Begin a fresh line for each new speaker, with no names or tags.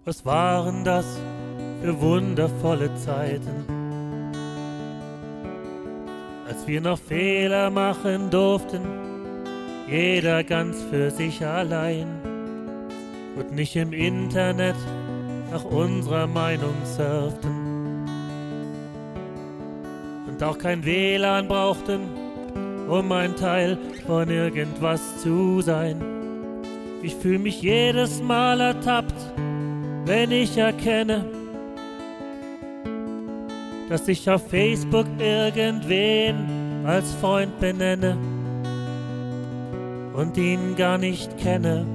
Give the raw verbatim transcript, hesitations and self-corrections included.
Was waren das für wundervolle Zeiten, als wir noch Fehler machen durften, jeder ganz für sich allein und nicht im Internet nach unserer Meinung surften und auch kein W L A N brauchten, um ein Teil von irgendwas zu sein. Ich fühl mich jedes Mal ertappt, wenn ich erkenne, dass ich auf Facebook irgendwen als Freund benenne und ihn gar nicht kenne.